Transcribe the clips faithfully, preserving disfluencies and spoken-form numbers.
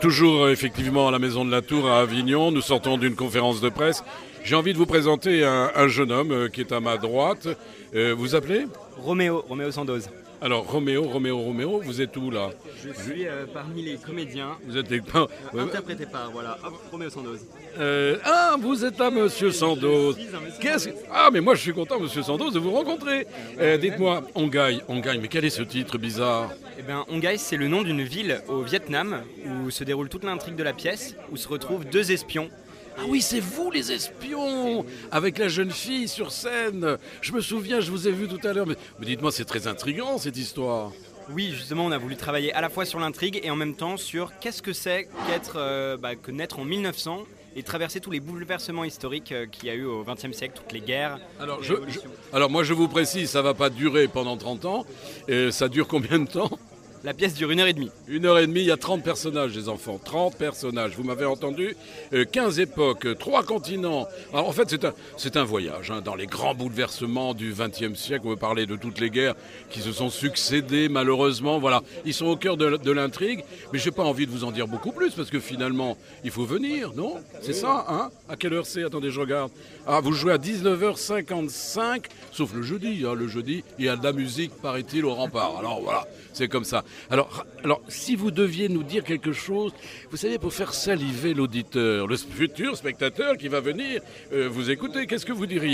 toujours euh, effectivement à la Maison de la Tour à Avignon. Nous sortons d'une conférence de presse. J'ai envie de vous présenter un, un jeune homme euh, qui est à ma droite. Euh, vous appelez ? Roméo, Roméo Sandoz. Alors Roméo, Roméo, Roméo, vous êtes où là ? Je suis euh, parmi les comédiens Vous êtes les... euh, interprétés par, voilà, hop, Roméo Sandoz. Euh, ah, vous êtes là, Monsieur Sandoz. Je suis un monsieur Qu'est-ce... Ah, mais moi je suis content, Monsieur Sandoz, de vous rencontrer. Euh, dites-moi, Ongaï, Ongaï, mais quel est ce titre bizarre ? Eh bien, Ongaï, c'est le nom d'une ville au Vietnam où se déroule toute l'intrigue de la pièce, où se retrouvent deux espions. Ah oui, c'est vous les espions, avec la jeune fille sur scène. Je me souviens, je vous ai vu tout à l'heure. Mais, mais dites-moi, c'est très intriguant cette histoire. Oui, justement, on a voulu travailler à la fois sur l'intrigue et en même temps sur qu'est-ce que c'est qu'être, euh, bah, que naître en mille neuf cents et traverser tous les bouleversements historiques euh, qu'il y a eu au vingtième siècle, toutes les guerres. Alors, les je, je- révolutions. alors moi, je vous précise, ça va pas durer pendant trente ans. Et ça dure combien de temps ? La pièce dure une heure et demie. Une heure et demie, il y a trente personnages, les enfants. trente personnages, vous m'avez entendu. Euh, quinze époques, euh, trois continents. Alors en fait, c'est un, c'est un voyage hein, dans les grands bouleversements du vingtième siècle. On veut parler de toutes les guerres qui se sont succédées, malheureusement. Voilà, ils sont au cœur de, de l'intrigue. Mais j'ai pas envie de vous en dire beaucoup plus, parce que finalement, il faut venir, non ? C'est ça, hein ? À quelle heure c'est ? Attendez, je regarde. Ah, vous jouez à dix-neuf heures cinquante-cinq, sauf le jeudi. Hein, le jeudi, il y a de la musique, paraît-il, au rempart. Alors voilà, c'est comme ça. Alors, alors, si vous deviez nous dire quelque chose, vous savez, pour faire saliver l'auditeur, le futur spectateur qui va venir euh, vous écouter, qu'est-ce que vous diriez ?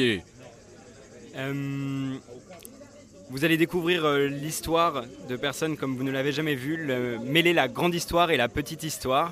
Euh, vous allez découvrir euh, l'histoire de personnes comme vous ne l'avez jamais vu, le- mêler la grande histoire et la petite histoire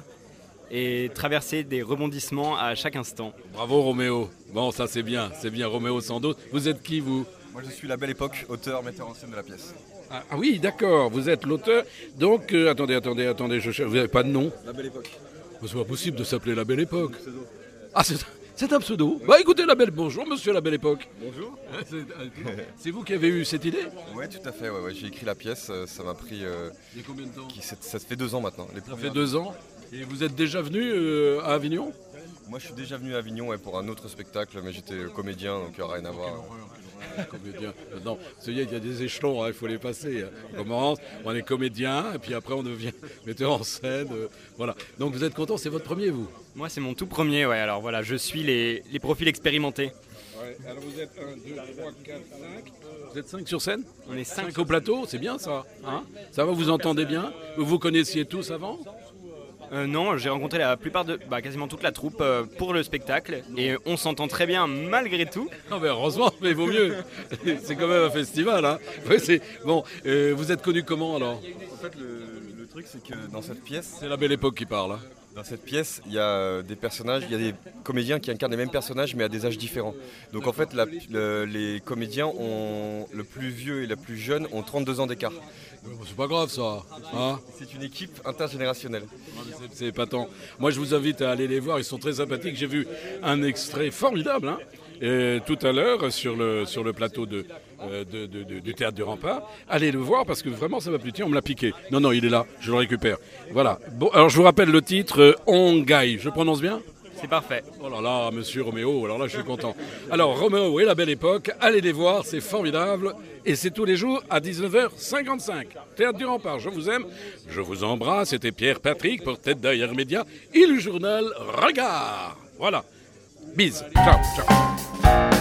et traverser des rebondissements à chaque instant. Bravo Roméo. Bon, ça c'est bien, c'est bien Roméo Sandoz. Vous êtes qui vous ? Moi je suis la Belle Époque, auteur, metteur en scène de la pièce. ah, ah oui, d'accord, vous êtes l'auteur. Donc, euh, attendez, attendez, attendez, je cherche. Vous n'avez pas de nom ? La Belle Époque. C'est pas possible de s'appeler La Belle Époque. Ah, c'est, c'est un pseudo. Bah écoutez, La Belle... Bonjour, monsieur La Belle Époque. Bonjour. C'est, c'est vous qui avez eu cette idée ? Ouais, tout à fait, ouais, ouais. J'ai écrit la pièce, euh, ça m'a pris... euh, Il y a combien de temps ? qui- ça, ça se fait deux ans maintenant. Les Ça premières- fait deux ans. Et vous êtes déjà venu euh, à Avignon ? Moi je suis déjà venu à Avignon ouais, pour un autre spectacle, mais j'étais euh, comédien, donc euh, rien à voir. Comédien. Non, il y a des échelons, hein, il faut les passer. On commence, on est comédien, et puis après on devient metteur en scène. euh, voilà. Donc vous êtes content, c'est votre premier, vous ? Moi, c'est mon tout premier, ouais. Alors voilà, je suis les, les profils expérimentés. Ouais, alors vous êtes un, deux, trois, quatre, cinq. Vous êtes cinq sur scène ? On est cinq. Cinq au plateau, c'est bien ça. Hein, ça va, vous entendez bien ? Vous vous connaissiez tous avant ? Euh, non, j'ai rencontré la plupart de, bah, quasiment toute la troupe euh, pour le spectacle et on s'entend très bien malgré tout. Non mais heureusement, mais il vaut mieux. C'est quand même un festival. Hein. Ouais, c'est... Bon, euh, vous êtes connu comment alors ? En fait le, le truc c'est que dans cette pièce, C'est La Belle Époque qui parle. Hein. dans cette pièce, il y a euh, des personnages, il y a des comédiens qui incarnent les mêmes personnages mais à des âges différents. Donc en fait la- le- les comédiens ont le plus vieux et le plus jeune ont trente-deux ans d'écart. Ouais, bon, c'est pas grave ça. Hein. C'est une équipe intergénérationnelle. C'est, c'est épatant. Moi, je vous invite à aller les voir. Ils sont très sympathiques. J'ai vu un extrait formidable hein, et tout à l'heure sur le, sur le plateau de, euh, de- de- de- du Théâtre du Rempart. Allez le voir parce que vraiment, ça m'a plu. Tiens, on me l'a piqué. Non, non, il est là. Je le récupère. Voilà. Bon, alors, je vous rappelle le titre euh, Ongaï. Je prononce bien ? C'est parfait. Oh là là, monsieur Roméo, alors là je suis content. Alors Roméo et La Belle Époque, allez les voir, c'est formidable. Et c'est tous les jours à dix-neuf heures cinquante-cinq. Théâtre du Rempart, je vous aime, je vous embrasse. C'était Pierre Patrick pour Tête d'Ailleurs Média et le journal Regard. Voilà. Bise. Ciao, ciao.